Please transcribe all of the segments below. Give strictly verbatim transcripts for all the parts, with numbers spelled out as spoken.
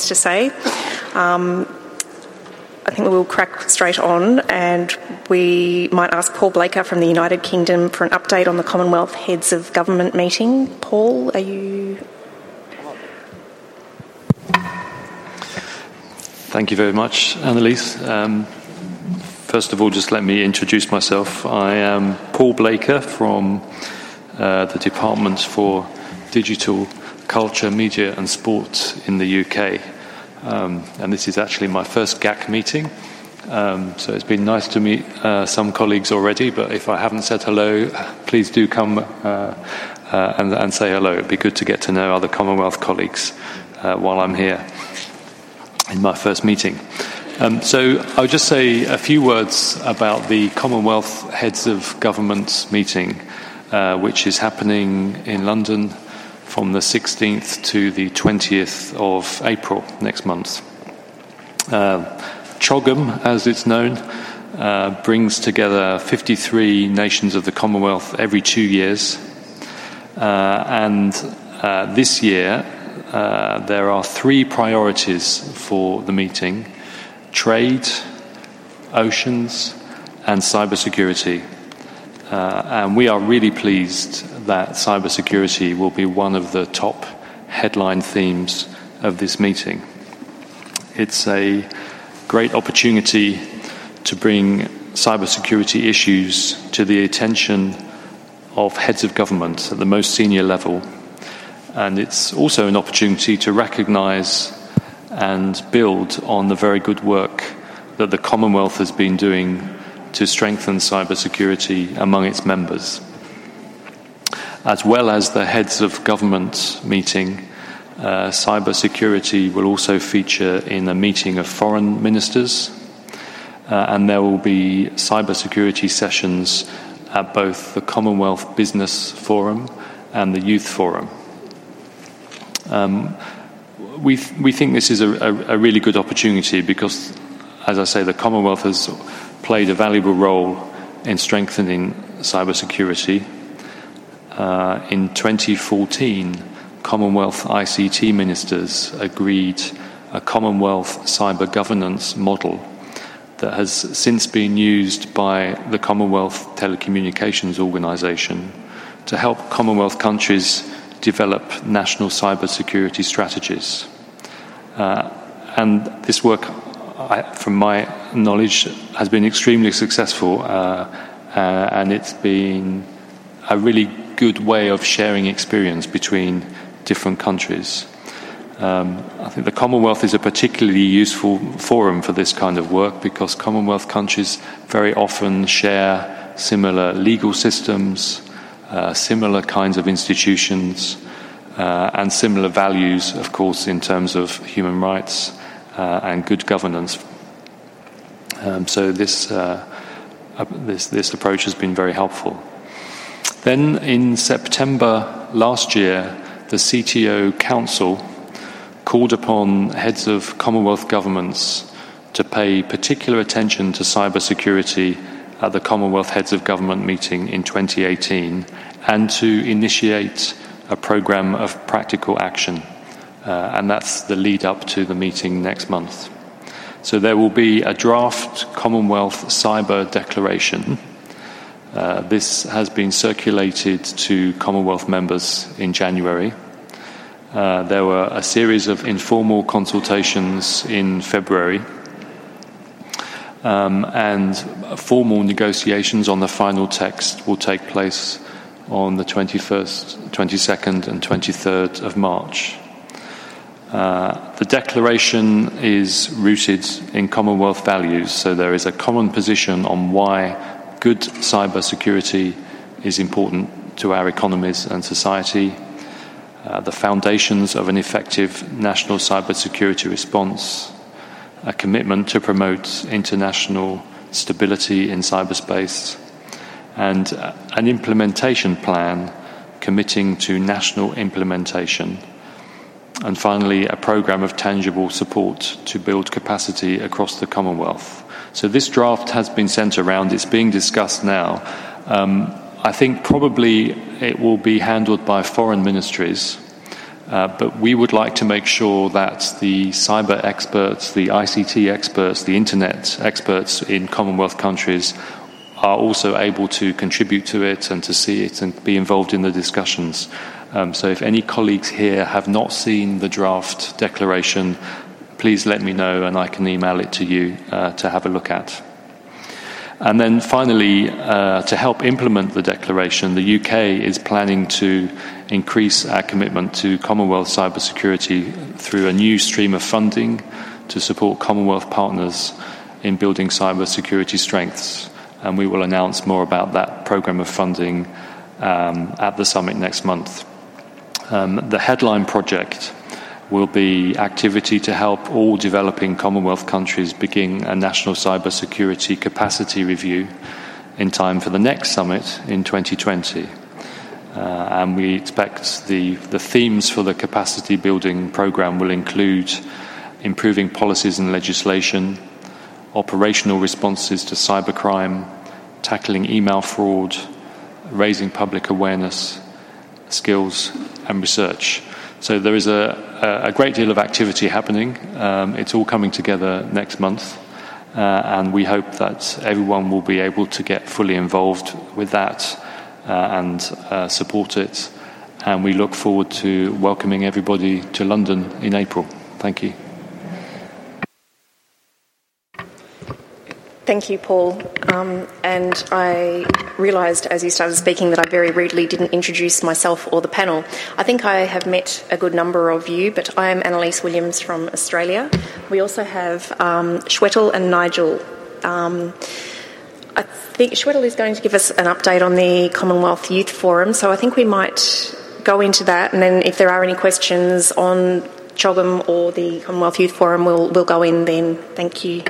comments to say. Um, I think we will crack straight on, and we might ask Paul Blaker from the United Kingdom for an update on the Commonwealth Heads of Government meeting. Paul, are you... Thank you very much, Annalise. Um, first of all, just let me introduce myself. I am Paul Blaker from uh, the Department for Digital Culture, Media and Sport in the U K. Um, and this is actually my first G A C meeting. Um, so it's been nice to meet uh, some colleagues already, but if I haven't said hello, please do come uh, uh, and, and say hello. It'd be good to get to know other Commonwealth colleagues uh, while I'm here in my first meeting. Um, so I'll just say a few words about the Commonwealth Heads of Government meeting, uh, which is happening in London from the sixteenth to the twentieth of April next month. Uh, CHOGM, as it's known, uh, brings together fifty-three nations of the Commonwealth every two years. Uh, and uh, this year, uh, there are three priorities for the meeting: trade, oceans, and cybersecurity. Uh, and we are really pleased that cybersecurity will be one of the top headline themes of this meeting. It's a great opportunity to bring cybersecurity issues to the attention of heads of government at the most senior level. And it's also an opportunity to recognise and build on the very good work that the Commonwealth has been doing to strengthen cybersecurity among its members. As well as the heads of government meeting, uh, cybersecurity will also feature in a meeting of foreign ministers, uh, and there will be cybersecurity sessions at both the Commonwealth Business Forum and the Youth Forum. Um, we th- we think this is a, a, a really good opportunity because, as I say, the Commonwealth has played a valuable role in strengthening cybersecurity. Uh, in twenty fourteen, Commonwealth I C T ministers agreed a Commonwealth cyber governance model that has since been used by the Commonwealth Telecommunications Organisation to help Commonwealth countries develop national cybersecurity strategies. Uh, and this work, I, from my knowledge, has been extremely successful, uh, uh, and it's been a really good way of sharing experience between different countries. Um, I think the Commonwealth is a particularly useful forum for this kind of work because Commonwealth countries very often share similar legal systems, uh, similar kinds of institutions, uh, and similar values, of course, in terms of human rights uh, and good governance. Um, so this, uh, uh, this this approach has been very helpful. Then in September last year, the C T O Council called upon heads of Commonwealth governments to pay particular attention to cybersecurity at the Commonwealth Heads of Government meeting in twenty eighteen and to initiate a programme of practical action. Uh, and that's the lead up to the meeting next month. So there will be a draft Commonwealth Cyber Declaration. Uh, this has been circulated to Commonwealth members in January. Uh, there were a series of informal consultations in February, um, and formal negotiations on the final text will take place on the twenty-first, twenty-second and twenty-third of March. Uh, the declaration is rooted in Commonwealth values, so there is a common position on why good cybersecurity is important to our economies and society, uh, the foundations of an effective national cybersecurity response, a commitment to promote international stability in cyberspace, and uh, an implementation plan committing to national implementation, and finally a programme of tangible support to build capacity across the Commonwealth. So this draft has been sent around, it's being discussed now. Um, I think probably it will be handled by foreign ministries, Uh, but we would like to make sure that the cyber experts, the I C T experts, the internet experts in Commonwealth countries are also able to contribute to it and to see it and be involved in the discussions. Um, so if any colleagues here have not seen the draft declaration, please let me know and I can email it to you uh, to have a look at. And then finally, uh, to help implement the declaration, the U K is planning to increase our commitment to Commonwealth cybersecurity through a new stream of funding to support Commonwealth partners in building cybersecurity strengths. And we will announce more about that programme of funding um, at the summit next month. Um, the headline project will be activity to help all developing Commonwealth countries begin a national cybersecurity capacity review in time for the next summit in twenty twenty. Uh, and we expect the, the themes for the capacity building programme will include improving policies and legislation, operational responses to cybercrime, tackling email fraud, raising public awareness, skills and research. So there is a, a great deal of activity happening. Um, it's all coming together next month, uh, and we hope that everyone will be able to get fully involved with that uh, and uh, support it. And we look forward to welcoming everybody to London in April. Thank you. Thank you, Paul. Um, and I realised as you started speaking that I very rudely didn't introduce myself or the panel. I think I have met a good number of you, but I am Annalise Williams from Australia. We also have um, Shwetal and Nigel. Um, I think Shwetal is going to give us an update on the Commonwealth Youth Forum, so I think we might go into that, and then if there are any questions on CHOGM or the Commonwealth Youth Forum, we'll, we'll go in then. Thank you.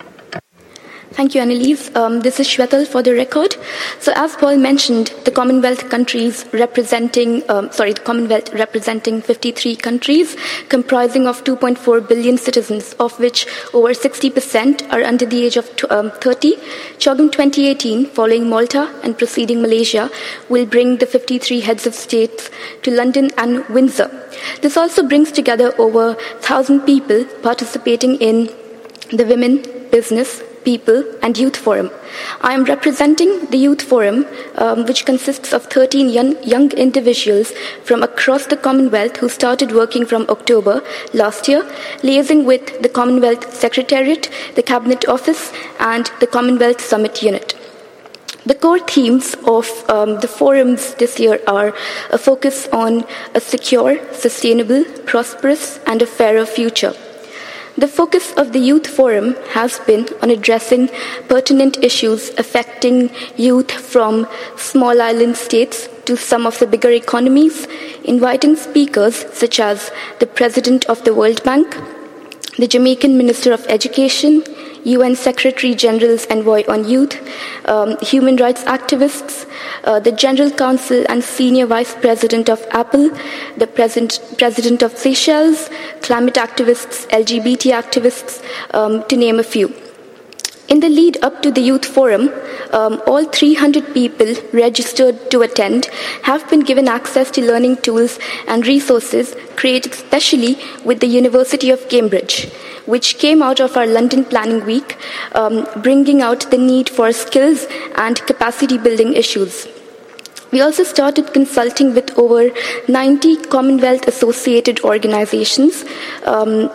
Thank you, Annalise. Um, this is Shwetal for the record. So as Paul mentioned, the Commonwealth countries representing, um, sorry, the Commonwealth representing fifty-three countries, comprising of two point four billion citizens, of which over sixty percent are under the age of um, thirty. CHOGM twenty eighteen, following Malta and preceding Malaysia, will bring the fifty-three heads of states to London and Windsor. This also brings together over one thousand people participating in the Women, Business, People and Youth Forum. I am representing the Youth Forum, um, which consists of thirteen young, young individuals from across the Commonwealth who started working from October last year, liaising with the Commonwealth Secretariat, the Cabinet Office and the Commonwealth Summit Unit. The core themes of um, the forums this year are a focus on a secure, sustainable, prosperous and a fairer future. The focus of the Youth Forum has been on addressing pertinent issues affecting youth from small island states to some of the bigger economies, inviting speakers such as the President of the World Bank, the Jamaican Minister of Education, U N Secretary General's Envoy on Youth, um, human rights activists, uh, the General Counsel and Senior Vice President of Apple, the President, President of Seychelles, climate activists, L G B T activists, um, to name a few. In the lead up to the Youth Forum, um, all three hundred people registered to attend have been given access to learning tools and resources created specially with the University of Cambridge, which came out of our London Planning Week, um, bringing out the need for skills and capacity building issues. We also started consulting with over ninety Commonwealth associated organizations, um,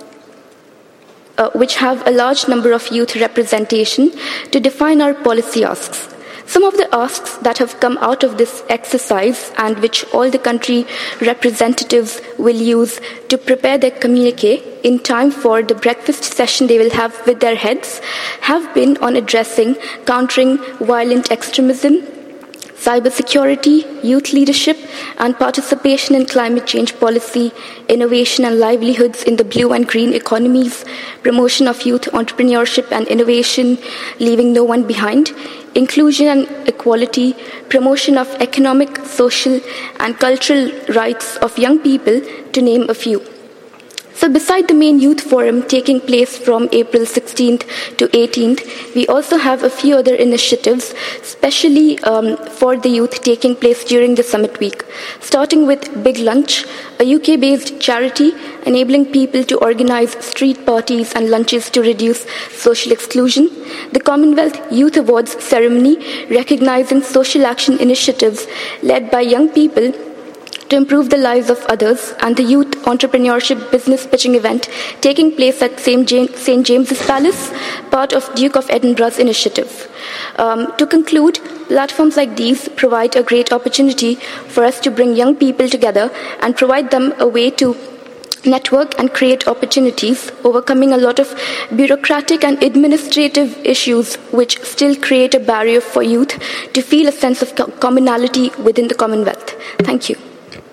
Uh, which have a large number of youth representation, to define our policy asks. Some of the asks that have come out of this exercise and which all the country representatives will use to prepare their communique in time for the breakfast session they will have with their heads have been on addressing countering violent extremism, cybersecurity, youth leadership, and participation in climate change policy, innovation and livelihoods in the blue and green economies, promotion of youth entrepreneurship and innovation, leaving no one behind, inclusion and equality, promotion of economic, social, and cultural rights of young people, to name a few. So beside the main youth forum taking place from April sixteenth to eighteenth, we also have a few other initiatives, especially um, for the youth taking place during the summit week. Starting with Big Lunch, a U K-based charity enabling people to organize street parties and lunches to reduce social exclusion. The Commonwealth Youth Awards ceremony recognizing social action initiatives led by young people to improve the lives of others, and the Youth Entrepreneurship Business Pitching event taking place at Saint James's Palace, part of Duke of Edinburgh's initiative. Um, to conclude, platforms like these provide a great opportunity for us to bring young people together and provide them a way to network and create opportunities, overcoming a lot of bureaucratic and administrative issues which still create a barrier for youth to feel a sense of commonality within the Commonwealth. Thank you.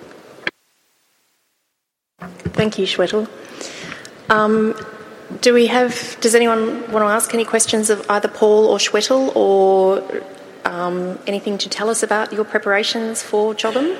Thank you, Shwetal. Um, do we have? Does anyone want to ask any questions of either Paul or Shwetal, or um, anything to tell us about your preparations for Jobbem?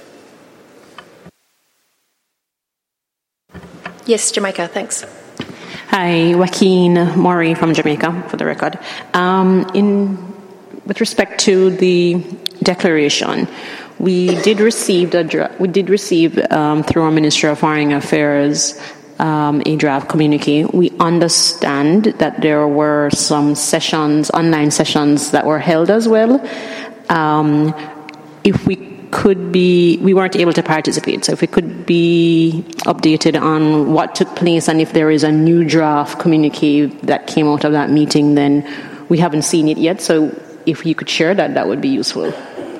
Yes, Jamaica. Thanks. Hi, Joaquin Maury from Jamaica, for the record. Um, in with respect to the declaration, we did receive the we did receive um, through our Ministry of Foreign Affairs um, a draft communique. We understand that there were some sessions, online sessions, that were held as well. Um, if we could be, we weren't able to participate. So if we could be updated on what took place and if there is a new draft communique that came out of that meeting, then we haven't seen it yet. So if you could share that, that would be useful.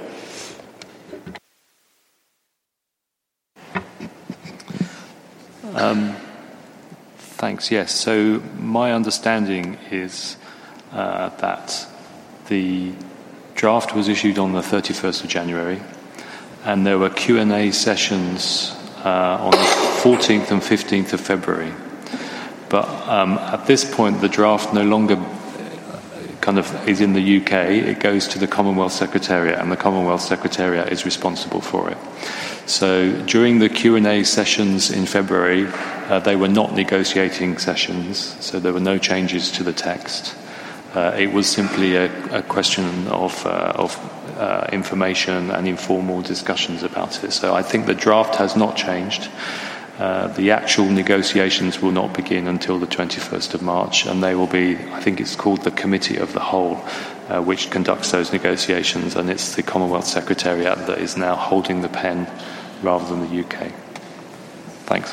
Um, thanks. Yes. So my understanding is uh, that the draft was issued on the thirty-first of January, and there were Q and A sessions uh, on the fourteenth and fifteenth of February. But um, at this point, the draft no longer kind of is in the U K. It goes to the Commonwealth Secretariat, and the Commonwealth Secretariat is responsible for it. So during the Q and A sessions in February, uh, they were not negotiating sessions, so there were no changes to the text. Uh, it was simply a, a question of, uh, of uh, information and informal discussions about it. So I think the draft has not changed. Uh, the actual negotiations will not begin until the twenty-first of March, and they will be, I think it's called the Committee of the Whole, uh, which conducts those negotiations, and it's the Commonwealth Secretariat that is now holding the pen rather than the U K. Thanks.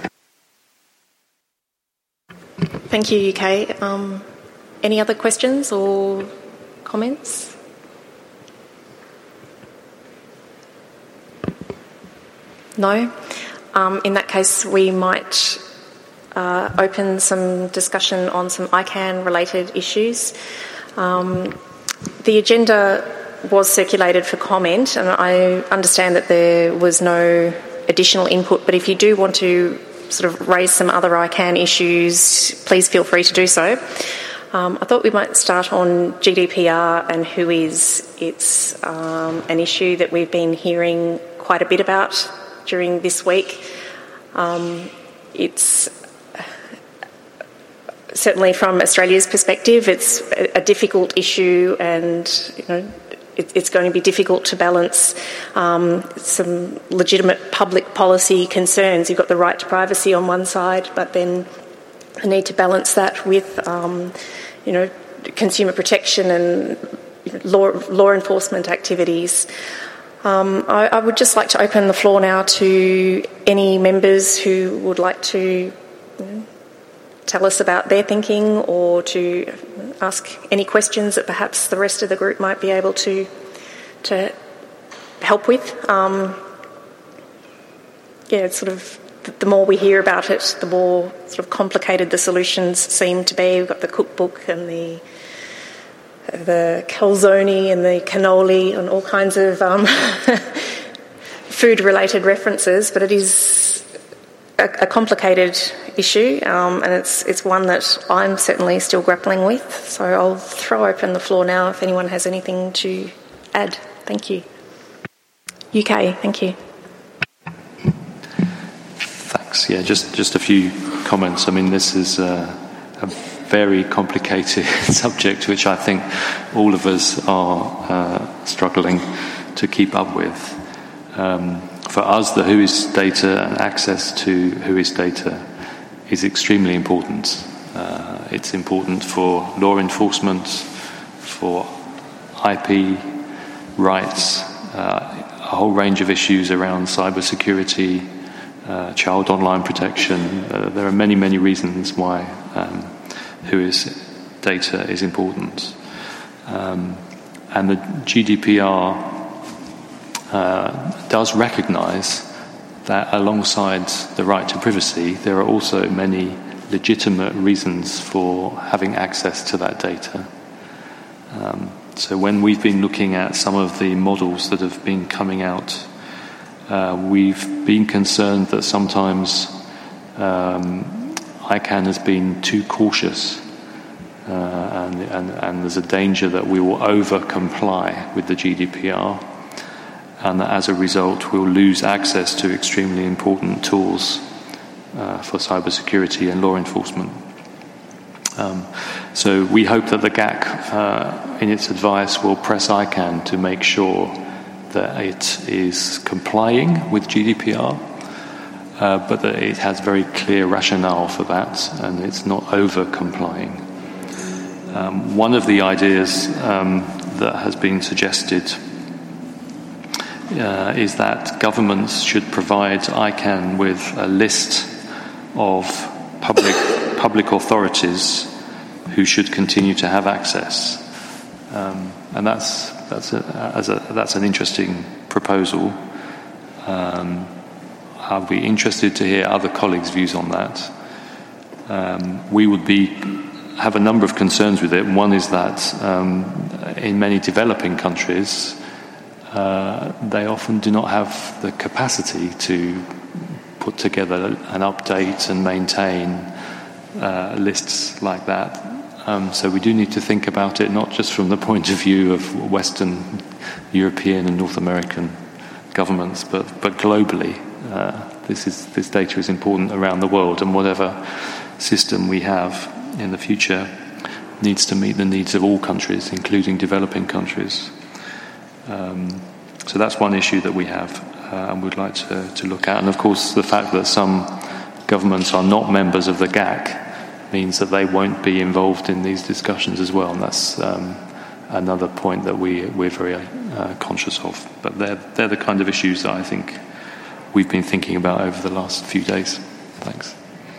Thank you, U K. Um, any other questions or comments? No? Um, in that case, we might uh, open some discussion on some I CAN-related issues. Um, the agenda was circulated for comment, and I understand that there was no additional input, but if you do want to sort of raise some other I CAN issues, please feel free to do so. Um, I thought we might start on G D P R and who is. It's um, an issue that we've been hearing quite a bit about during this week. Um, it's certainly from Australia's perspective, it's a, a difficult issue, and you know, it, it's going to be difficult to balance um, some legitimate public policy concerns. You've got the right to privacy on one side, but then the need to balance that with, um, you know, consumer protection and you know, law, law enforcement activities. Um, I, I would just like to open the floor now to any members who would like to you know, tell us about their thinking, or to ask any questions that perhaps the rest of the group might be able to to help with. Um, yeah, it's sort of the more we hear about it, the more sort of complicated the solutions seem to be. We've got the cookbook and the the calzone and the cannoli and all kinds of um, food-related references, but it is a, a complicated issue, um, and it's it's one that I'm certainly still grappling with. So I'll throw open the floor now if anyone has anything to add. Thank you. U K, thank you. Thanks. Yeah, just, just a few comments. I mean, this is uh, a very complicated subject which I think all of us are uh, struggling to keep up with. Um, for us, the WHOIS data and access to WHOIS data is extremely important. Uh, it's important for law enforcement, for I P rights, uh, a whole range of issues around cybersecurity, uh, child online protection. Uh, there are many, many reasons why um, WHOIS data is important. Um, and the G D P R uh, does recognise that alongside the right to privacy, there are also many legitimate reasons for having access to that data. Um, so when we've been looking at some of the models that have been coming out, uh, we've been concerned that sometimes um, ICANN has been too cautious, uh, and, and, and there's a danger that we will over-comply with the G D P R, and that as a result we'll lose access to extremely important tools uh, for cybersecurity and law enforcement. Um, so we hope that the G A C, uh, in its advice, will press ICANN to make sure that it is complying with G D P R, uh, but that it has very clear rationale for that and it's not over-complying. Um, one of the ideas um, that has been suggested uh, is that governments should provide ICANN with a list of public public authorities who should continue to have access, um, and that's that's a, as a, that's an interesting proposal. Um, I'll be interested to hear other colleagues' views on that. Um, we would be have a number of concerns with it. One is that um, in many developing countries, uh, they often do not have the capacity to put together an update and maintain uh, lists like that. Um, so we do need to think about it not just from the point of view of Western European and North American governments, but, but globally. Uh, this is this data is important around the world, and whatever system we have in the future needs to meet the needs of all countries, including developing countries. Um, so that's one issue that we have uh, and we'd like to, to look at. And of course, the fact that some governments are not members of the G A C means that they won't be involved in these discussions as well. And that's um, another point that we, we're very uh, conscious of. But they're, they're the kind of issues that I think we've been thinking about over the last few days. Thanks.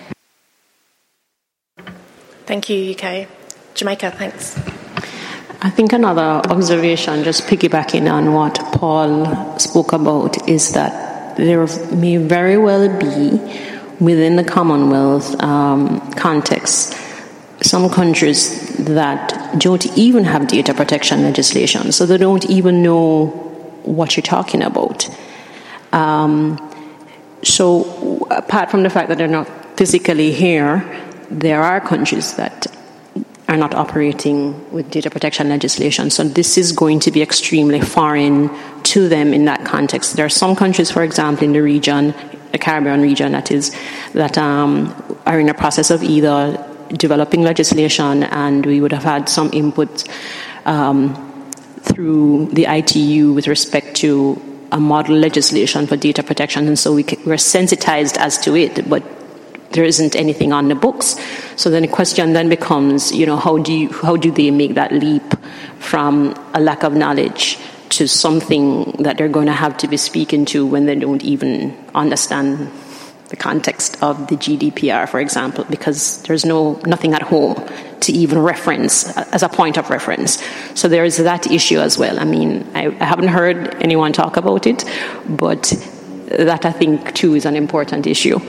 Thank you, U K. Jamaica, thanks. I think another observation, just piggybacking on what Paul spoke about, is that there may very well be, within the Commonwealth um, context, some countries that don't even have data protection legislation, so they don't even know what you're talking about. Um, so apart from the fact that they're not physically here, there are countries that are not operating with data protection legislation. So this is going to be extremely foreign to them in that context. There are some countries, for example, in the region, the Caribbean region, that is, that um, are in a process of either developing legislation, and we would have had some input um, through the I T U with respect to a model legislation for data protection, and so we c- we're sensitized as to it, but there isn't anything on the books. So then the question then becomes, you know, how do you, how do they make that leap from a lack of knowledge to something that they're going to have to be speaking to when they don't even understand the context of the G D P R, for example, because there's no nothing at home to even reference as a point of reference. So there is that issue as well. I mean, I, I haven't heard anyone talk about it, but that I think too is an important issue.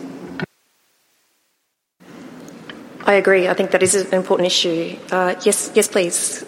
I agree. I think that is an important issue. Uh, yes, yes, please.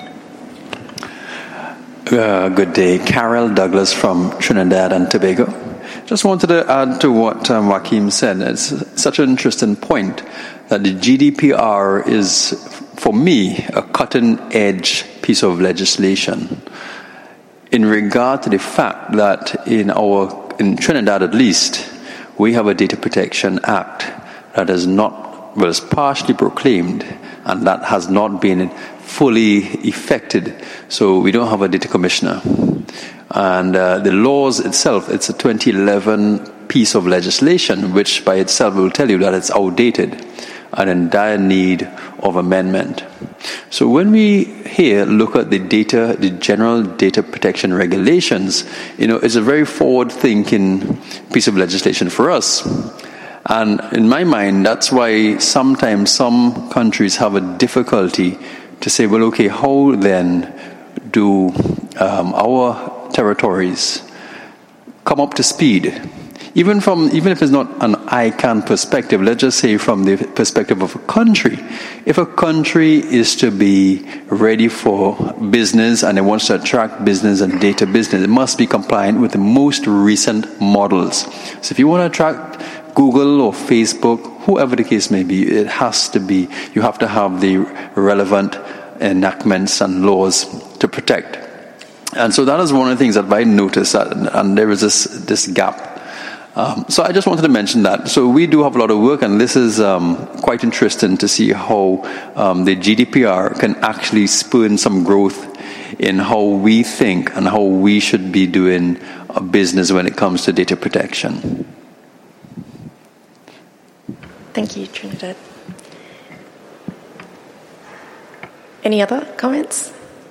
Uh, good day. Carol Douglas from Trinidad and Tobago. Just wanted to add to what um, Joachim said. It's such an interesting point that the G D P R is, for me, a cutting-edge piece of legislation in regard to the fact that in our in Trinidad at least, we have a Data Protection Act that is not, well, it's partially proclaimed, and that has not been fully effected. So we don't have a data commissioner. And uh, the laws itself, it's a twenty eleven piece of legislation, which by itself will tell you that it's outdated and in dire need of amendment. So when we here look at the data, the general data protection regulations, you know, it's a very forward-thinking piece of legislation for us. And in my mind, that's why sometimes some countries have a difficulty to say, well, okay, how then do um, our territories come up to speed? Even from, even if it's not an I CANN perspective, let's just say from the perspective of a country. If a country is to be ready for business and it wants to attract business and data business, it must be compliant with the most recent models. So if you want to attract Google or Facebook, whoever the case may be, it has to be, you have to have the relevant enactments and laws to protect. And so that is one of the things that I noticed, that, and there is this, this gap. Um, so I just wanted to mention that. So we do have a lot of work, and this is um, quite interesting to see how um, the G D P R can actually spur in some growth in how we think and how we should be doing a business when it comes to data protection. Thank you, Trinidad. Any other comments?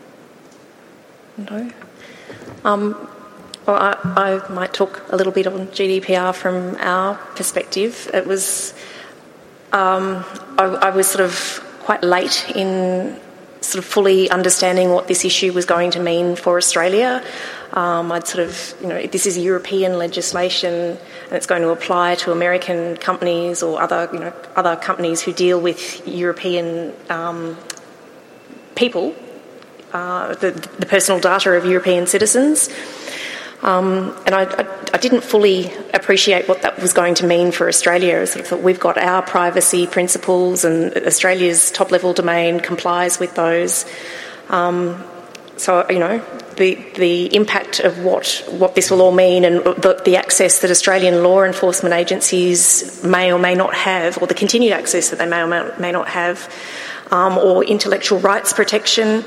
No? Um, well, I, I might talk a little bit on G D P R from our perspective. It was, um, I, I was sort of quite late in sort of fully understanding what this issue was going to mean for Australia. Um, I'd sort of, you know, this is European legislation and it's going to apply to American companies or other, you know, other companies who deal with European um, people, uh, the, the personal data of European citizens. Um, and I, I, I didn't fully appreciate what that was going to mean for Australia. I sort of thought we've got our privacy principles and Australia's top-level domain complies with those. Um, so, you know, the the impact of what, what this will all mean and the, the access that Australian law enforcement agencies may or may not have, or the continued access that they may or may, may not have, um, or intellectual rights protection.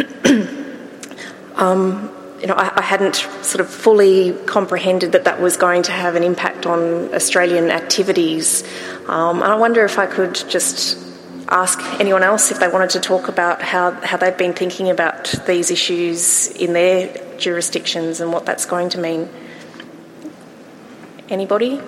um, You know, I, I hadn't sort of fully comprehended that that was going to have an impact on Australian activities. Um, and I wonder if I could just ask anyone else if they wanted to talk about how, how they've been thinking about these issues in their jurisdictions and what that's going to mean. Anybody?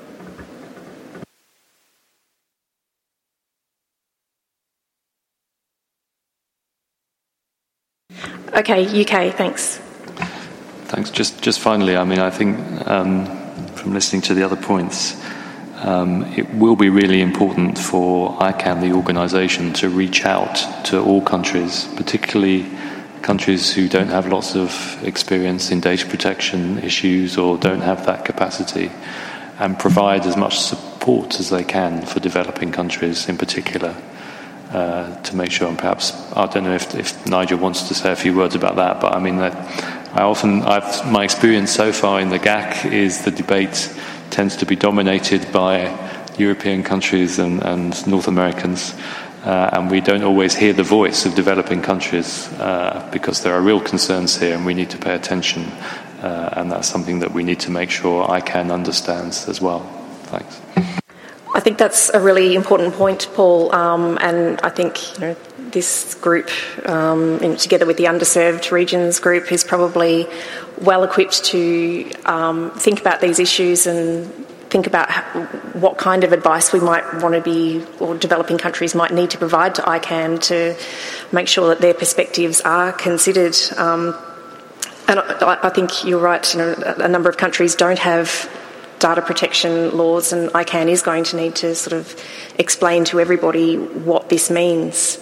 Okay, U K, thanks. Thanks. Just just finally, I mean, I think um, from listening to the other points, um, it will be really important for I CANN, the organisation, to reach out to all countries, particularly countries who don't have lots of experience in data protection issues or don't have that capacity, and provide as much support as they can for developing countries in particular. Uh, to make sure, and perhaps, I don't know if, if Nigel wants to say a few words about that, but I mean, that I often, I've, my experience so far in the G A C is the debate tends to be dominated by European countries and, and North Americans, uh, and we don't always hear the voice of developing countries uh, because there are real concerns here and we need to pay attention, uh, and that's something that we need to make sure I CANN understands as well. Thanks. I think that's a really important point, Paul, um, and I think, you know, this group, um, in, together with the Underserved Regions group, is probably well equipped to um, think about these issues and think about how, what kind of advice we might want to be, or developing countries might need to provide to I CANN to make sure that their perspectives are considered. Um, and I, I think you're right, you know, a number of countries don't have data protection laws, and I CANN is going to need to sort of explain to everybody what this means.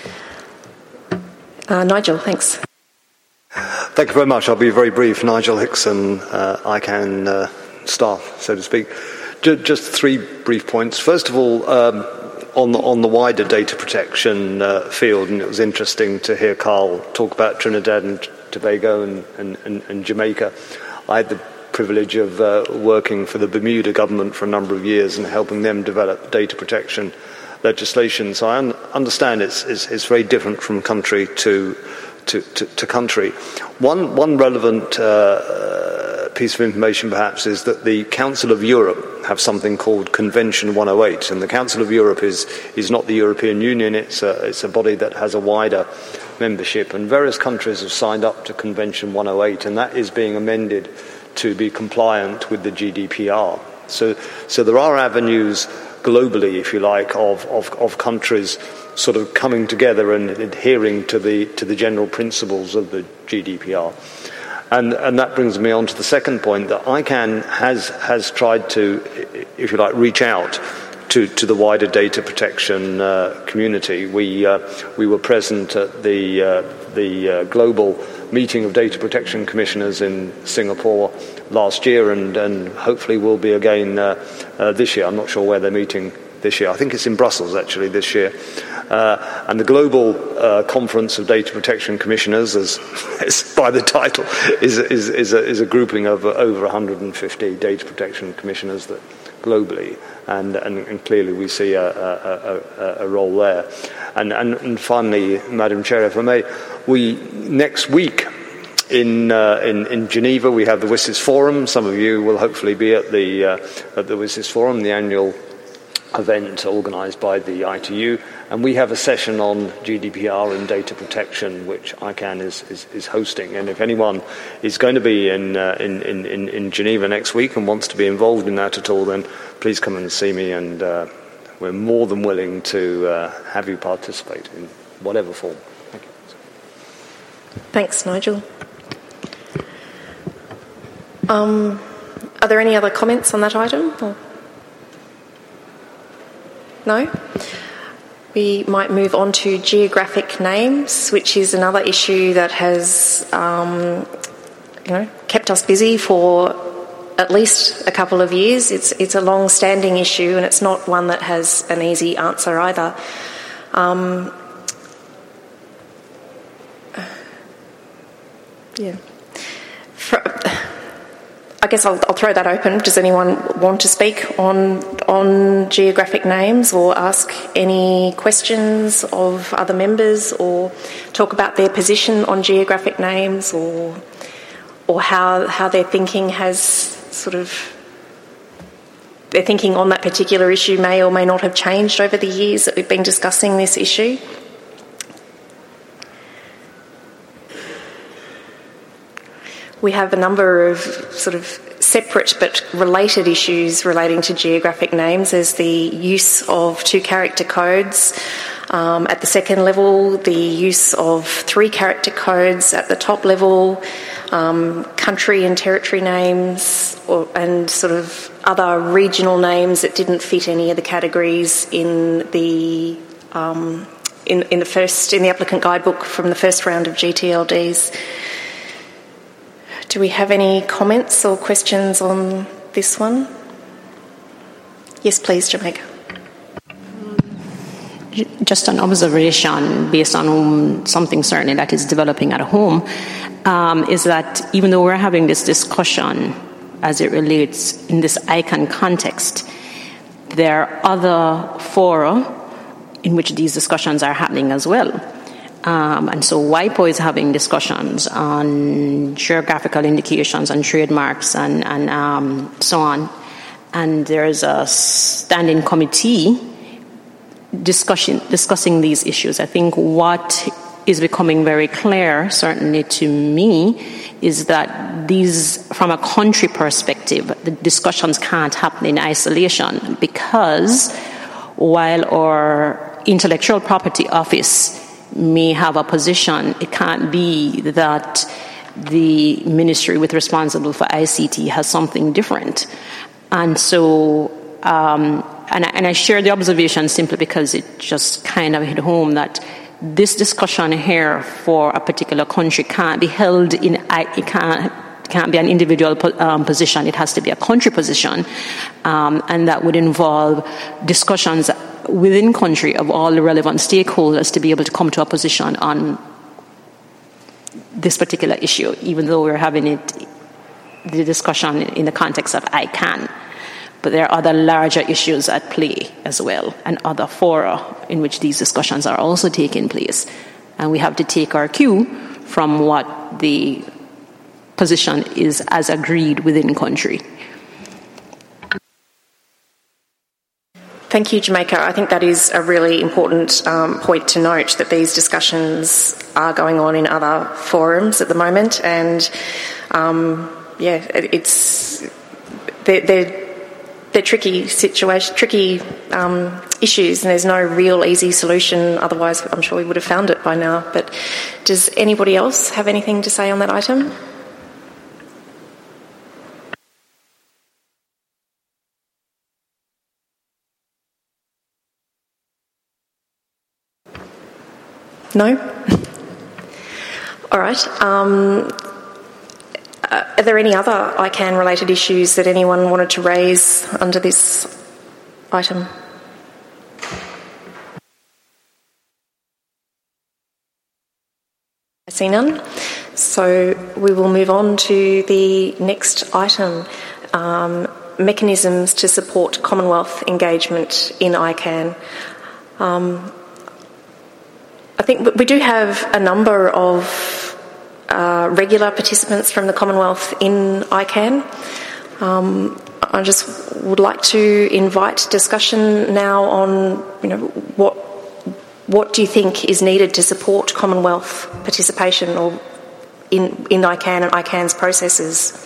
Uh, Nigel, thanks. Thank you very much. I'll be very brief. Nigel Hickson, uh, I CANN uh, staff, so to speak. Just three brief points. First of all, um, on the on the wider data protection uh, field, and it was interesting to hear Carl talk about Trinidad and Tobago and, and, and, and Jamaica. I had the privilege of uh, working for the Bermuda government for a number of years and helping them develop data protection legislation. So I un- understand it's, it's, it's very different from country to to, to, to country. One, one relevant uh, piece of information perhaps is that the Council of Europe have something called Convention one oh eight, and the Council of Europe is, is not the European Union, it's a, it's a body that has a wider membership, and various countries have signed up to Convention one oh eight, and that is being amended to be compliant with the G D P R. So, so there are avenues globally, if you like, of, of, of countries sort of coming together and adhering to the to the general principles of the G D P R. And, and that brings me on to the second point, that ICANN has has tried to, if you like, reach out to, to the wider data protection uh, community. We uh, we were present at the uh, the uh, global meeting of data protection commissioners in Singapore last year, and, and hopefully will be again uh, uh, this year. I'm not sure where they're meeting this year. I think it's in Brussels actually this year. Uh, and the Global uh, Conference of Data Protection Commissioners, as, as by the title, is, is, is, a, is a grouping of uh, over one hundred fifty data protection commissioners that globally, and, and, and clearly we see a, a, a, a role there. And, and, and finally, Madam Chair, if I may, we next week in, uh, in in Geneva we have the WSIS Forum. Some of you will hopefully be at the uh, at the WSIS Forum, the annual event organised by the I T U, and we have a session on G D P R and data protection, which ICANN is, is, is hosting. And if anyone is going to be in, uh, in, in, in Geneva next week and wants to be involved in that at all, then please come and see me, and uh, we're more than willing to uh, have you participate in whatever form. Thank you. Thanks, Nigel. Um, are there any other comments on that item? Or? No? We might move on to geographic names, which is another issue that has um, you know, kept us busy for at least a couple of years. It's, it's a long-standing issue, and it's not one that has an easy answer either. Um, yeah. For, I guess I'll, I'll throw that open. Does anyone want to speak on on geographic names, or ask any questions of other members, or talk about their position on geographic names, or or how how their thinking has sort of their thinking on that particular issue may or may not have changed over the years that we've been discussing this issue? We have a number of sort of separate but related issues relating to geographic names. There's the use of two-character codes um, at the second level, the use of three-character codes at the top level, um, country and territory names, or, and sort of other regional names that didn't fit any of the categories in the um, in, in the first in the applicant guidebook from the first round of G T L Ds. Do we have any comments or questions on this one? Yes, please, Jamaica. Just an observation based on something certainly that is developing at home, um, is that even though we're having this discussion as it relates in this ICANN context, there are other fora in which these discussions are happening as well. Um, and so WIPO is having discussions on geographical indications and trademarks and, and um, so on. And there's a standing committee discussion, discussing these issues. I think what is becoming very clear, certainly to me, is that these, from a country perspective, the discussions can't happen in isolation, because while our intellectual property office may have a position, it can't be that the ministry with responsible for I C T has something different. And so, um, and, I, and I share the observation simply because it just kind of hit home that this discussion here for a particular country can't be held in, it can't, it can't be an individual um, position, it has to be a country position. Um, and that would involve discussions within country of all the relevant stakeholders to be able to come to a position on this particular issue, even though we're having it the discussion in the context of I CAN. But there are other larger issues at play as well, and other fora in which these discussions are also taking place. And we have to take our cue from what the position is as agreed within country. Thank you, Jamaica. I think that is a really important um, point to note, that these discussions are going on in other forums at the moment, and um, yeah, it, it's they're, they're, they're tricky situation, tricky um, issues, and there's no real easy solution. Otherwise, I'm sure we would have found it by now. But does anybody else have anything to say on that item? No? All right. Um, are there any other I CAN related issues that anyone wanted to raise under this item? I see none. So we will move on to the next item, um, mechanisms to support Commonwealth engagement in I CAN. Um, I think we do have a number of uh, regular participants from the Commonwealth in I CAN. Um, I just would like to invite discussion now on, you know, what what do you think is needed to support Commonwealth participation or in in I CAN and I CAN's processes.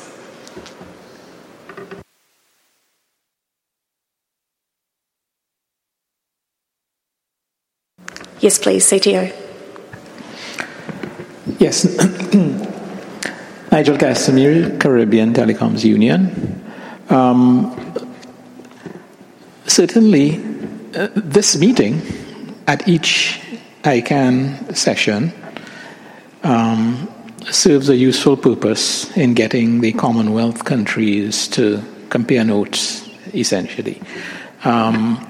Yes, please, C T O. Yes. Nigel Casimir, Caribbean Telecoms Union. Um, certainly, uh, this meeting at each I CAN session um, serves a useful purpose in getting the Commonwealth countries to compare notes, essentially. Um,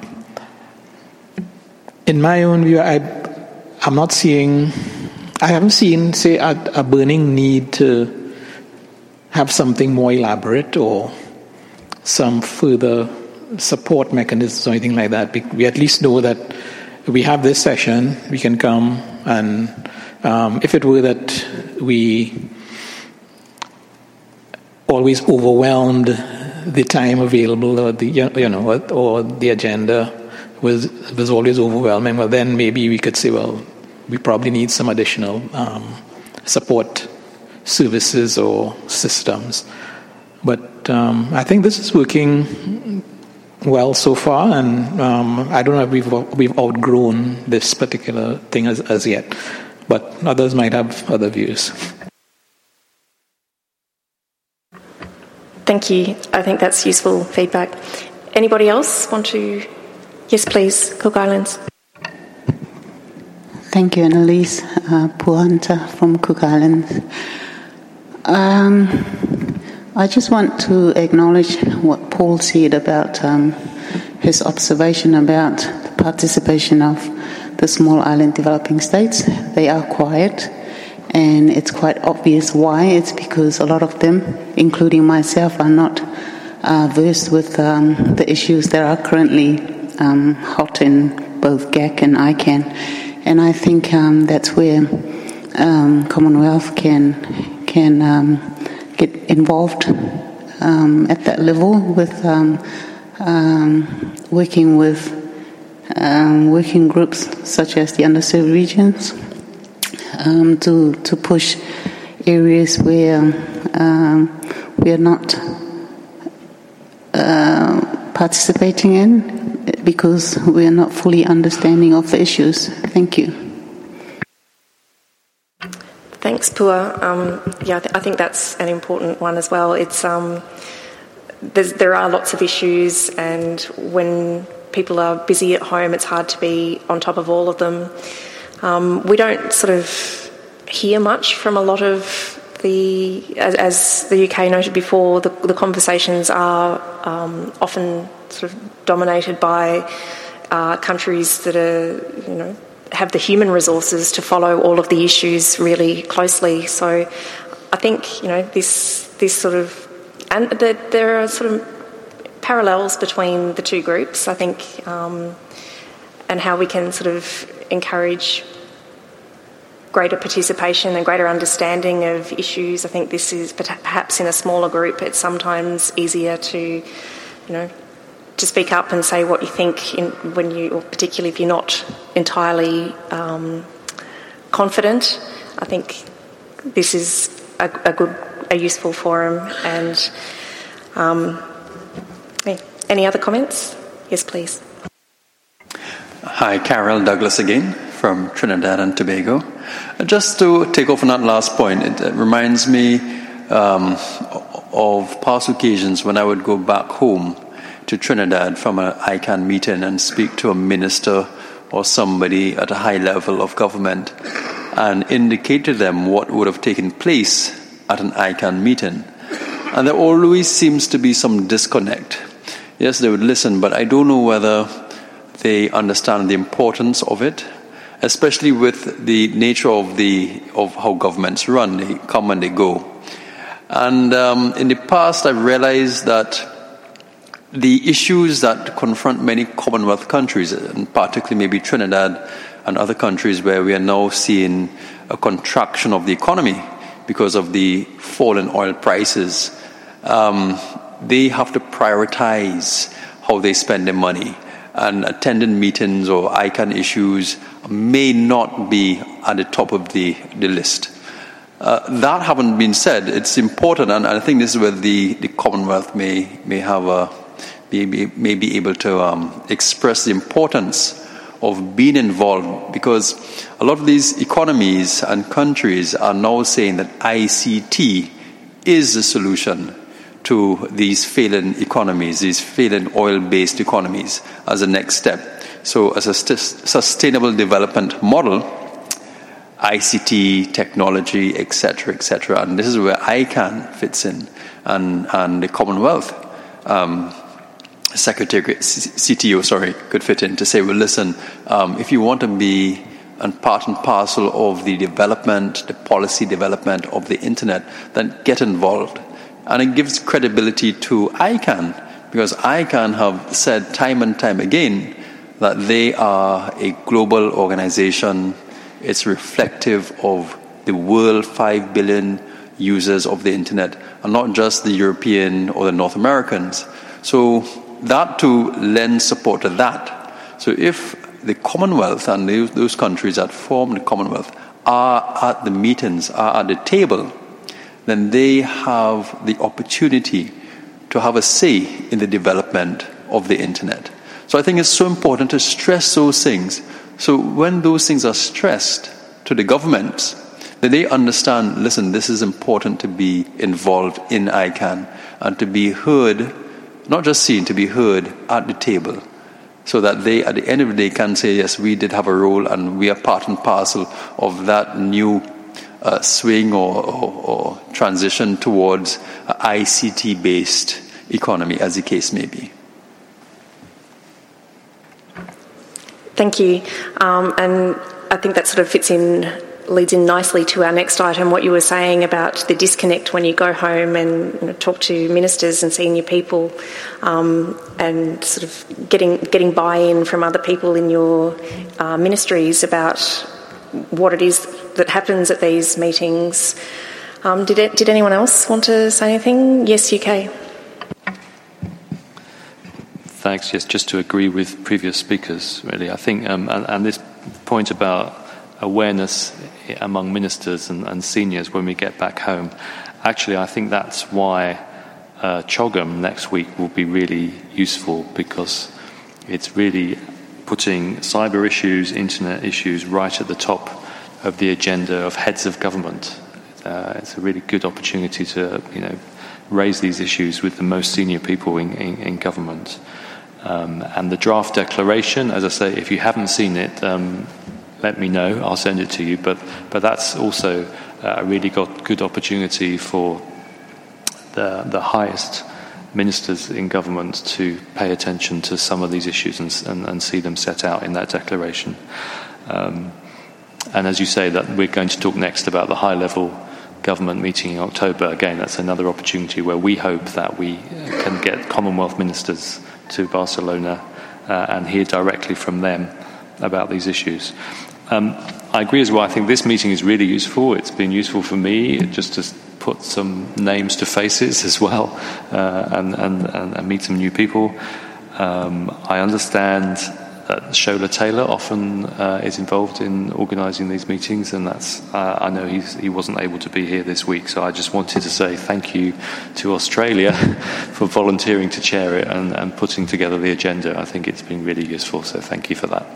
In my own view, I, I'm not seeing, I haven't seen, say, a, a burning need to have something more elaborate or some further support mechanisms or anything like that. We at least know that we have this session, we can come, and um, if it were that we always overwhelmed the time available or the, you know, or the agenda was was always overwhelming, well, then maybe we could say, well, we probably need some additional um, support services or systems. But um, I think this is working well so far, and um, I don't know if we've we've outgrown this particular thing as, as yet, but others might have other views. Thank you. I think that's useful feedback. Anybody else want to? Yes, please, Cook Islands. Thank you, Annalise. Uh, Puanta from Cook Islands. Um, I just want to acknowledge what Paul said about um, his observation about the participation of the small island developing states. They are quiet, and it's quite obvious why. It's because a lot of them, including myself, are not uh, versed with um, the issues that are currently Um, hot in both G A C and I CAN, and I think um, that's where um, Commonwealth can can um, get involved um, at that level with um, um, working with um, working groups such as the underserved regions um, to to push areas where um, we are not uh, participating in, because we are not fully understanding of the issues. Thank you. Thanks, Pua. Um, yeah, I, th- I think that's an important one as well. It's um, there are lots of issues, and when people are busy at home, it's hard to be on top of all of them. Um, we don't sort of hear much from a lot of the, as, as the U K noted before, the, the conversations are um, often sort of dominated by uh, countries that are, you know, have the human resources to follow all of the issues really closely. So I think, you know, this this sort of and the, there are sort of parallels between the two groups, I think, um, and how we can sort of encourage greater participation and greater understanding of issues. I think this is perhaps in a smaller group, it's sometimes easier to, you know, to speak up and say what you think in, when you, or particularly if you're not entirely um, confident. I think this is a, a good, a useful forum. And um, yeah. Any other comments? Yes, please. Hi, Carol Douglas again from Trinidad and Tobago. Just to take off on that last point, it, it reminds me um, of past occasions when I would go back home to Trinidad from an I CAN meeting and speak to a minister or somebody at a high level of government and indicate to them what would have taken place at an I CAN meeting. And there always seems to be some disconnect. Yes, they would listen, but I don't know whether they understand the importance of it, especially with the nature of the of how governments run. They come and they go. And um, in the past, I've realized that the issues that confront many Commonwealth countries, and particularly maybe Trinidad and other countries where we are now seeing a contraction of the economy because of the fall in oil prices, um, they have to prioritize how they spend their money. And attending meetings or I CAN issues may not be at the top of the, the list. Uh, that having been said, it's important, and I think this is where the, the Commonwealth may may have a may be, may be able to um, express the importance of being involved, because a lot of these economies and countries are now saying that I C T is the solution to these failing economies, these failing oil-based economies, as a next step. So as a st- sustainable development model, I C T, technology, et cetera, et cetera. And this is where I CAN fits in, and, and the Commonwealth um, Secretary, C T O, sorry, could fit in to say, well, listen, um, if you want to be a part and parcel of the development, the policy development of the internet, then get involved. And it gives credibility to I CAN, because I CAN have said time and time again that they are a global organization. It's reflective of the world, five billion users of the internet, and not just the European or the North Americans. So that to lend support to that. So if the Commonwealth and those, those countries that form the Commonwealth are at the meetings, are at the table, then they have the opportunity to have a say in the development of the internet. So I think it's so important to stress those things. So when those things are stressed to the governments, then they understand, listen, this is important to be involved in I CAN and to be heard, not just seen, to be heard at the table, so that they, at the end of the day, can say, yes, we did have a role and we are part and parcel of that new uh, swing or, or, or transition towards an I C T-based economy, as the case may be. Thank you. Um, and I think that sort of fits in, leads in nicely to our next item, what you were saying about the disconnect when you go home and you know, talk to ministers and senior people, um, and sort of getting getting buy-in from other people in your uh, ministries about what it is that happens at these meetings. Um, did it, did anyone else want to say anything? Yes, U K. Thanks. Yes, just to agree with previous speakers, really. I think, um, and, and this point about awareness among ministers and, and seniors when we get back home, actually, I think that's why uh, CHOGM next week will be really useful, because it's really putting cyber issues, internet issues right at the top of the agenda of heads of government. Uh, it's a really good opportunity to, you know, raise these issues with the most senior people in, in, in government. Um, and the draft declaration, as I say, if you haven't seen it, um, let me know. I'll send it to you. But but that's also a really got good opportunity for the the highest ministers in government to pay attention to some of these issues and and, and see them set out in that declaration. Um, and as you say, that we're going to talk next about the high-level government meeting in October. Again, that's another opportunity where we hope that we can get Commonwealth ministers to Barcelona uh, and hear directly from them about these issues. Um, I agree as well. I think this meeting is really useful. It's been useful for me just to put some names to faces as well uh, and, and, and meet some new people. Um, I understand that Shola Taylor often uh, is involved in organising these meetings, and that's uh, I know he's, he wasn't able to be here this week, so I just wanted to say thank you to Australia for volunteering to chair it and, and putting together the agenda. I think it's been really useful, so thank you for that.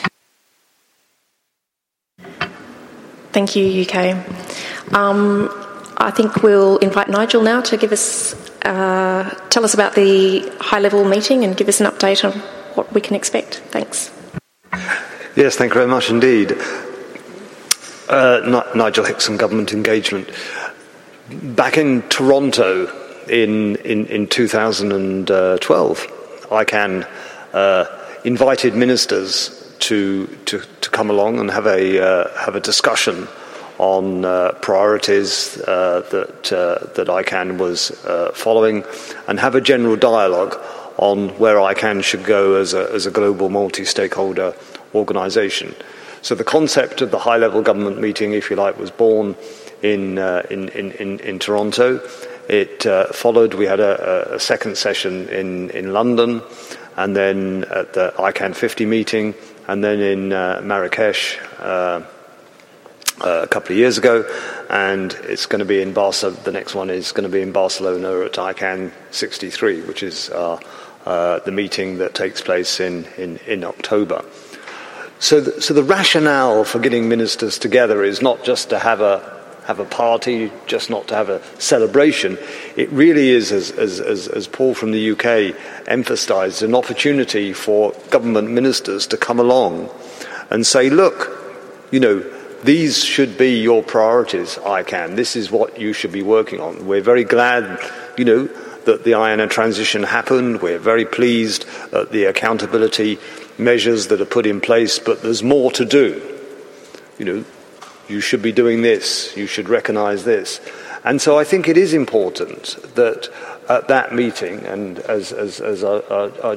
Thank you, U K. Um, I think we'll invite Nigel now to give us, uh, tell us about the high-level meeting and give us an update on what we can expect. Thanks. Yes, thank you very much indeed. Uh, N- Nigel Hickson, Government Engagement. Back in Toronto in, in, in two thousand twelve, I CAN uh, invited ministers to, to, to come along and have a, uh, have a discussion on uh, priorities uh, that uh, that I CAN was uh, following, and have a general dialogue on where I CAN should go as a as a global multi-stakeholder organisation. So the concept of the high-level government meeting, if you like, was born in uh, in, in, in in Toronto. It uh, followed. We had a, a second session in in London, and then at the I CAN fifty meeting, and then in uh, Marrakesh. Uh, Uh, a couple of years ago, and it's going to be in Barcelona. The next one is going to be in Barcelona at I CAN sixty-three, which is uh, uh, the meeting that takes place in, in, in October. So, the, so the rationale for getting ministers together is not just to have a have a party, just not to have a celebration. It really is, as, as, as, as Paul from the U K emphasised, an opportunity for government ministers to come along and say, look, you know, these should be your priorities, I CAN. This is what you should be working on. We're very glad, you know, that the I A N A transition happened. We're very pleased at the accountability measures that are put in place, but there's more to do. You know, you should be doing this. You should recognise this. And so I think it is important that at that meeting, and as, as, as our, our, our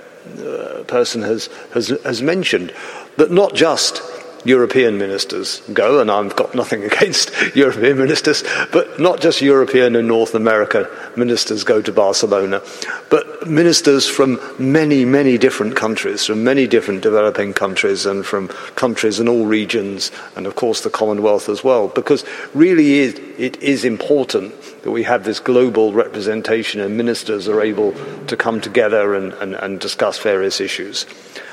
chairperson has, has, has mentioned, that not just European ministers go, and I've got nothing against European ministers, but not just European and North American ministers go to Barcelona, but ministers from many, many different countries, from many different developing countries, and from countries in all regions, and of course the Commonwealth as well, because really it, it is important that we have this global representation and ministers are able to come together and, and, and discuss various issues.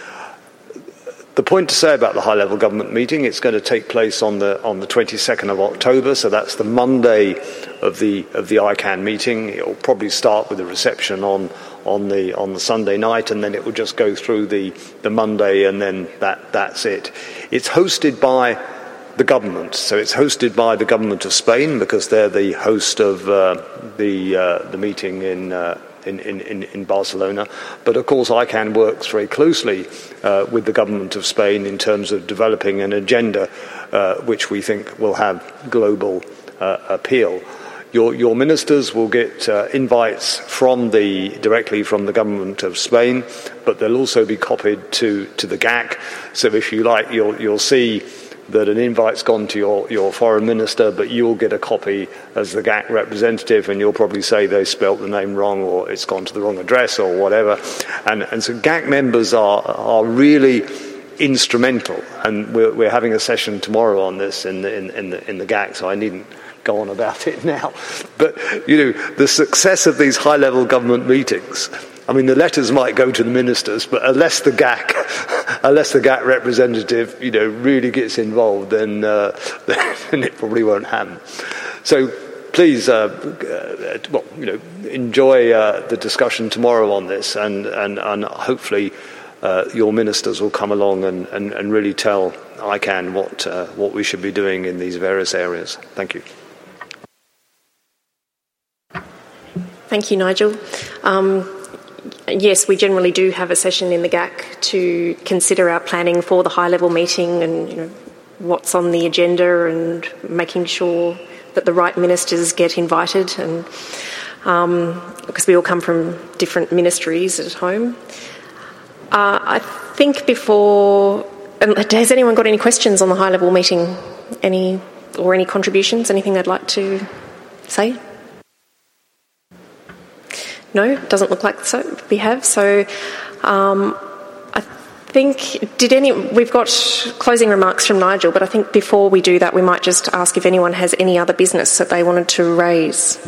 The point to say about the high-level government meeting, it's going to take place on the on the twenty-second of October, so that's the Monday of the of the I CAN meeting. It will probably start with a reception on on the on the Sunday night, and then it will just go through the the Monday, and then that that's it. It's hosted by the government, so it's hosted by the government of Spain because they're the host of uh, the uh, the meeting in. Uh, In, in, in Barcelona. But of course I CAN works very closely uh, with the government of Spain in terms of developing an agenda uh, which we think will have global uh, appeal. Your, your ministers will get uh, invites from the directly from the government of Spain, but they'll also be copied to, to the G A C. So if you like, you'll, you'll see that an invite's gone to your, your foreign minister, but you'll get a copy as the G A C representative, and you'll probably say they spelt the name wrong, or it's gone to the wrong address, or whatever. And, and so G A C members are, are really instrumental, and we're, we're having a session tomorrow on this in the, in, in the, in the G A C, so I needn't go on about it now. But, you know, the success of these high-level government meetings, I mean, the letters might go to the ministers, but unless the G A C, unless the G A C representative, you know, really gets involved, then, uh, then it probably won't happen. So please, uh, uh, well, you know, enjoy uh, the discussion tomorrow on this, and and, and hopefully uh, your ministers will come along and, and, and really tell I CAN what uh, what we should be doing in these various areas. Thank you. Thank you, Nigel. Um, Yes, we generally do have a session in the G A C to consider our planning for the high-level meeting and, you know, what's on the agenda and making sure that the right ministers get invited, and um, because we all come from different ministries at home. Uh, I think before... Um, has anyone got any questions on the high-level meeting? Any or any contributions? Anything they'd like to say? No, doesn't look like so. We have. So um, I think, did any, we've got closing remarks from Nigel, but I think before we do that, we might just ask if anyone has any other business that they wanted to raise.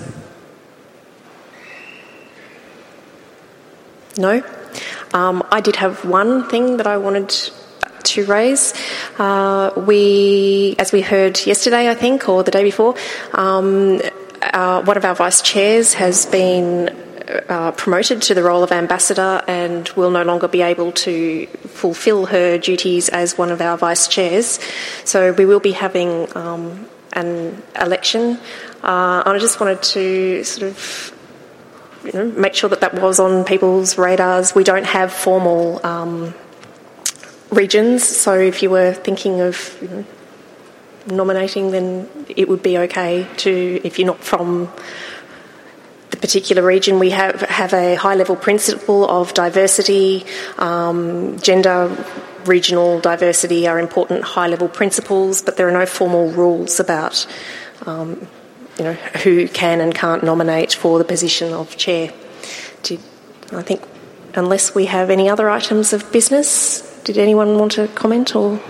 No? Um, I did have one thing that I wanted to raise. Uh, we, as we heard yesterday, I think, or the day before, um, uh, one of our vice chairs has been uh, promoted to the role of ambassador and will no longer be able to fulfil her duties as one of our vice chairs. So we will be having um, an election. Uh, and I just wanted to sort of you know, make sure that that was on people's radars. We don't have formal um, regions, so if you were thinking of you know, nominating, then it would be okay to, if you're not from the particular region. We have, have a high-level principle of diversity, um, gender, regional diversity are important high-level principles, but there are no formal rules about um, you know, who can and can't nominate for the position of chair. Did, I think, unless we have any other items of business, did anyone want to comment or?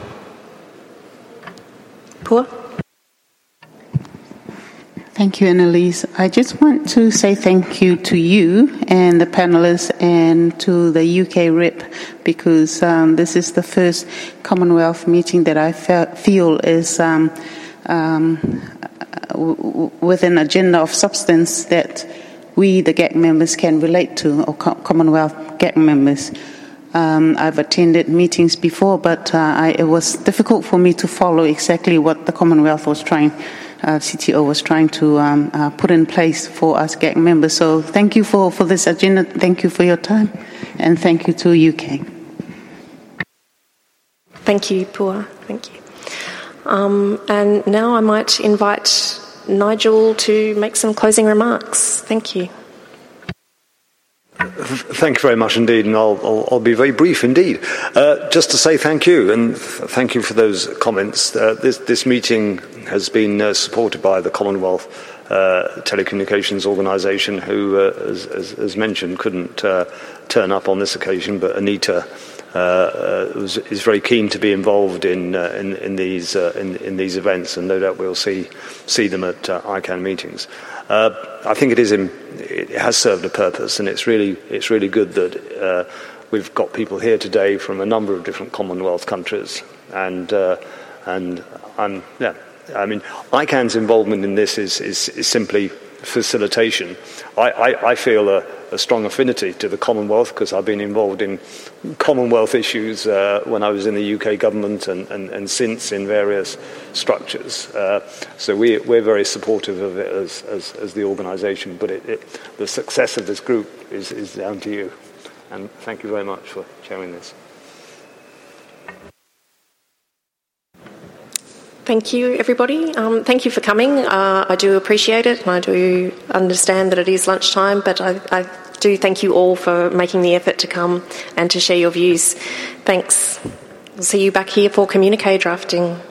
Pua? Thank you, Annalise. I just want to say thank you to you and the panelists and to the U K R I P, because um, this is the first Commonwealth meeting that I fe- feel is um, um, w- w- with an agenda of substance that we, the G A C members, can relate to, or Co- Commonwealth G A C members. Um, I've attended meetings before, but uh, I, it was difficult for me to follow exactly what the Commonwealth was trying, uh, C T O was trying to um, uh, put in place for us G A C members. So thank you for, for this agenda, thank you for your time, and thank you to U K. Thank you, Pua. Thank you. Um, and now I might invite Nigel to make some closing remarks. Thank you. Thank you very much indeed, and I'll, I'll, I'll be very brief indeed. Uh, just to say thank you, and th- thank you for those comments. Uh, this, this meeting has been uh, supported by the Commonwealth uh, Telecommunications Organisation, who, uh, as, as, as mentioned, couldn't uh, turn up on this occasion, but Anita uh, uh, was, is very keen to be involved in uh, in, in these uh, in, in these events, and no doubt we'll see see them at uh, I CANN meetings. Uh, I think it is in, it has served a purpose, and it's really it's really good that uh, we've got people here today from a number of different Commonwealth countries, and uh, and I'm yeah I mean I CANN's involvement in this is is, is simply facilitation. I, I, I feel a, a strong affinity to the Commonwealth because I've been involved in Commonwealth issues uh, when I was in the U K government and, and, and since in various structures. Uh, so we, we're very supportive of it as, as, as the organisation, but it, it, the success of this group is, is down to you. And thank you very much for chairing this. Thank you, everybody. Um, thank you for coming. Uh, I do appreciate it, and I do understand that it is lunchtime, but I, I do thank you all for making the effort to come and to share your views. Thanks. I'll see you back here for communique drafting.